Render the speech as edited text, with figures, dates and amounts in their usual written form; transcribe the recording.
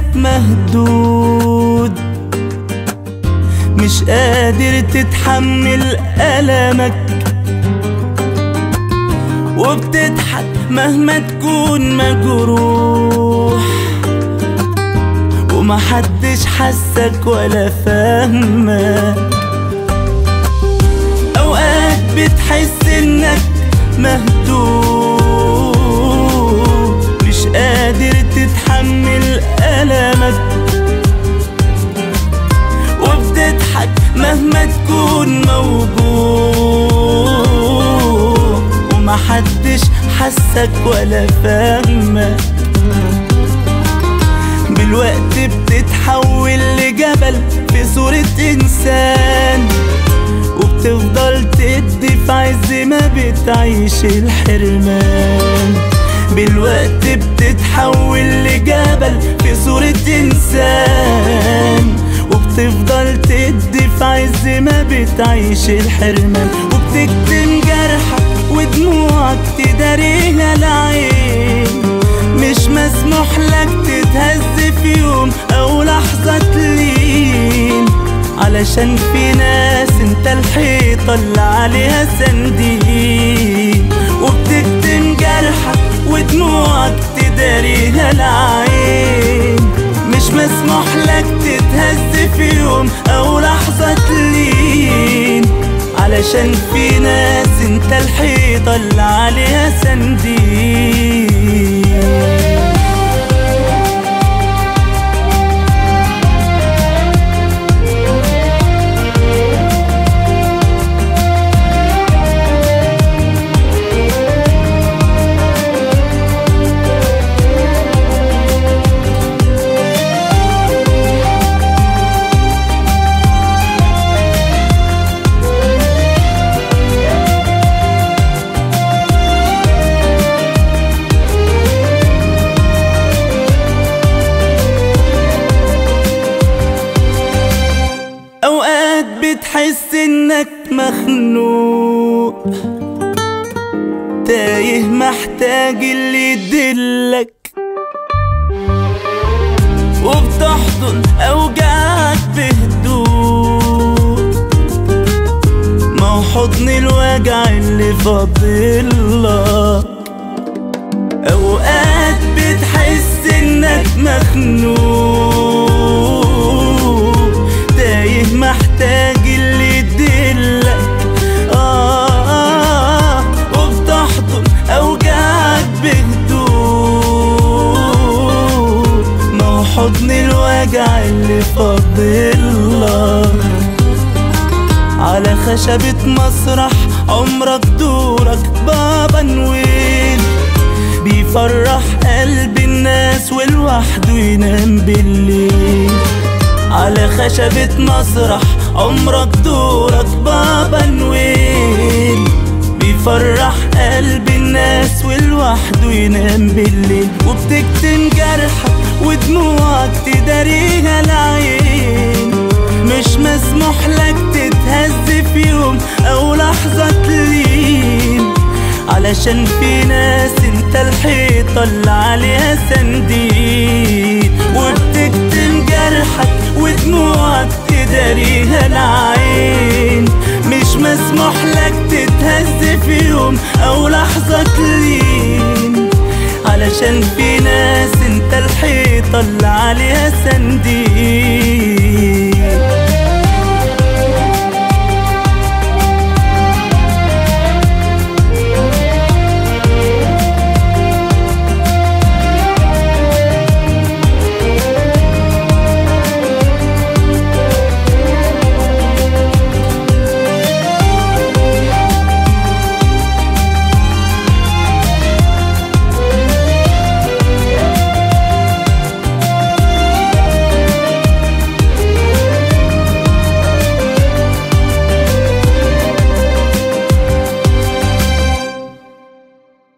انك مهدود، مش قادر تتحمل ألمك، وبتضحك مهما تكون مجروح، ومحدش حسك ولا فهمك. اوقات بتحس انك مهدود، مش قادر تتحمل ألمك، وبتضحك مهما تكون موجود، ومحدش حسك ولا فهمك. بالوقت بتتحول لجبل في صورة إنسان، وبتفضل تدي في عز ما بتعيش الحرمان. بالوقت بتتحول لجبل في صورة إنسان، وبتفضل تدي في عز ما بتعيش الحرمان. وبتكتم جرحك ودموعك تداريها العين، مش مسموح لك تتهز في يوم أو لحظة تلين، علشان في ناس انت الحيطة اللي عليها سندين. وبتكتم جرحك ودموعك تداريها العين، مش مسموح لك تتهز في يوم أو لحظة تلين، علشان في ناس انت الحيطة اللي عليها سندين. بتحس انك مخنوق، تايه محتاج اللي يدلك، وبتحضن اوجاعك بهدوء، ما هو حضن الوجع اللي فاضلك. اوقات بتحس انك مخنوق، تايه محتاج اللي يدلك، وبتحضن اوجاعك بهدوء، ما هو حضن الوجع اللي فاضلك. على خشبة مسرح عمرك دورك بابا نويل، بيفرح قلب الناس ولوحده ينام بالليل. على خشبة مسرح عمرك دورك بابا نويل، بيفرح قلب الناس ولوحده ينام بالليل. وبتكتم جرحك ودموعك تداريها العين، مش مسموح لك تتهز في يوم أو لحظة تلين، علشان في ناس انت الحيطة اللي عليها سندين. وبتكتم جرحك ودموعك تداريها العين، مش مسموح لك تتهز في يوم أو لحظة تلين، علشان في ناس انت الحيطة اللي عليها سندين.